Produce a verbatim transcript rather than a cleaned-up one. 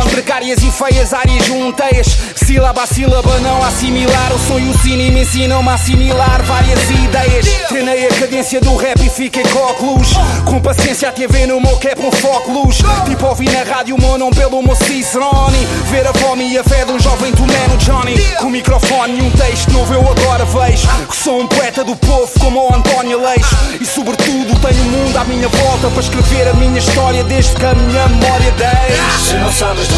precárias e feias, áreas junteias. Sílaba a sílaba não assimilar. O som e o cine me ensinam-me a assimilar várias ideias. Treinei a cadência do rap e fiquei cóculos. Com paciência a T V no meu cap um fóculos. Tipo ouvir na rádio o meu nome pelo meu Cicerone. Ver a fome e a fé de um jovem tomé no Johnny. Com o microfone e um texto novo eu agora vejo que sou um poeta do povo como o António Leixo. E sobretudo tenho o mundo à minha volta para escrever a minha história desde que a minha memória deixe. Se não sabes